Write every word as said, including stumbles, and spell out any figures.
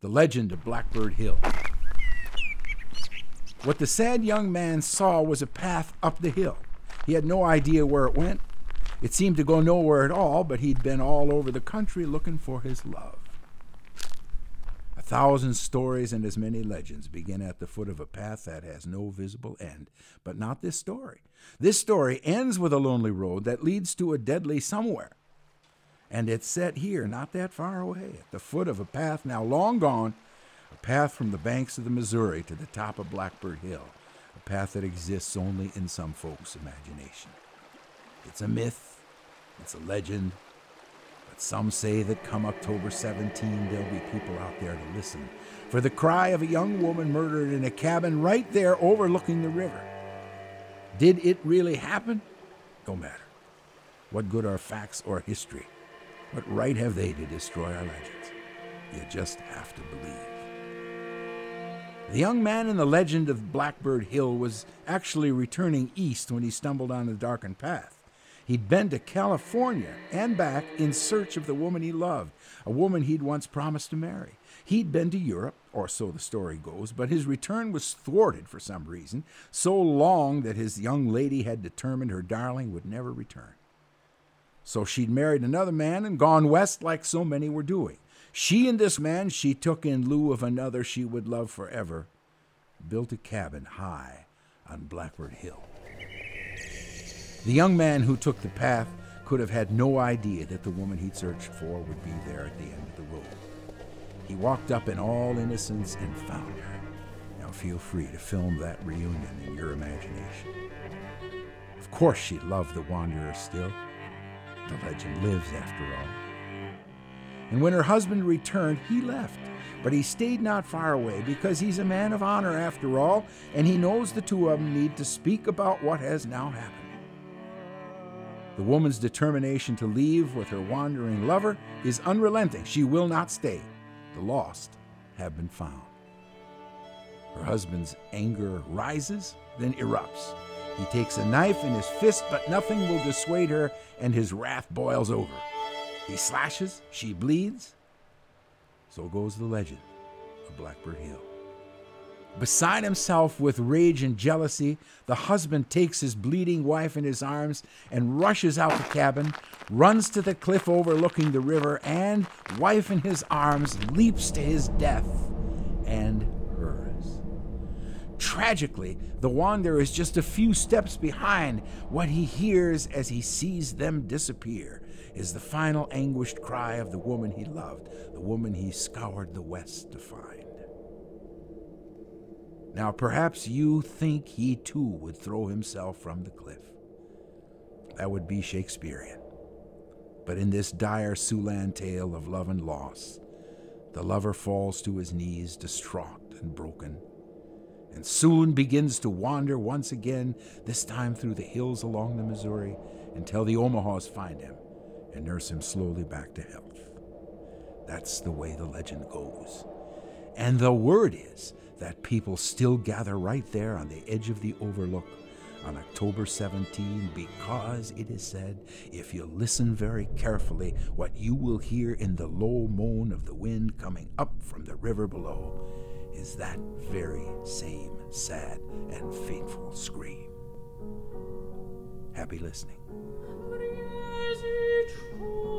The legend of Blackbird Hill. What the sad young man saw was a path up the hill. He had no idea where it went. It seemed to go nowhere at all, but he'd been all over the country looking for his love. A thousand stories and as many legends begin at the foot of a path that has no visible end. But not this story. This story ends with a lonely road that leads to a deadly somewhere. And it's set here, not that far away, at the foot of a path now long gone, a path from the banks of the Missouri to the top of Blackbird Hill, a path that exists only in some folks' imagination. It's a myth, it's a legend, but some say that come October seventeenth, there'll be people out there to listen for the cry of a young woman murdered in a cabin right there overlooking the river. Did it really happen? No matter. What good are facts or history? What right have they to destroy our legends? You just have to believe. The young man in the legend of Blackbird Hill was actually returning east when he stumbled on the darkened path. He'd been to California and back in search of the woman he loved, a woman he'd once promised to marry. He'd been to Europe, or so the story goes, but his return was thwarted for some reason, so long that his young lady had determined her darling would never return. So she'd married another man and gone west like so many were doing. She and this man she took in lieu of another she would love forever, built a cabin high on Blackbird Hill. The young man who took the path could have had no idea that the woman he'd searched for would be there at the end of the road. He walked up in all innocence and found her. Now feel free to film that reunion in your imagination. Of course she loved the wanderer still. The legend lives after all. And when her husband returned, he left. But he stayed not far away because he's a man of honor after all, and he knows the two of them need to speak about what has now happened. The woman's determination to leave with her wandering lover is unrelenting. She will not stay. The lost have been found. Her husband's anger rises, then erupts. He takes a knife in his fist, but nothing will dissuade her, and his wrath boils over. He slashes, she bleeds. So goes the legend of Blackbird Hill. Beside himself with rage and jealousy, the husband takes his bleeding wife in his arms and rushes out the cabin, runs to the cliff overlooking the river, and, wife in his arms, leaps to his death and hers. Tragically, the wanderer is just a few steps behind. What he hears as he sees them disappear is the final anguished cry of the woman he loved, the woman he scoured the west to find. Now, perhaps you think he too would throw himself from the cliff. That would be Shakespearean. But in this dire Siouxland tale of love and loss, the lover falls to his knees, distraught and broken, and soon begins to wander once again, this time through the hills along the Missouri, until the Omahas find him and nurse him slowly back to health. That's the way the legend goes. And the word is that people still gather right there on the edge of the overlook on October seventeenth, because it is said, if you listen very carefully, what you will hear in the low moan of the wind coming up from the river below is that very same sad and fateful scream. Happy listening.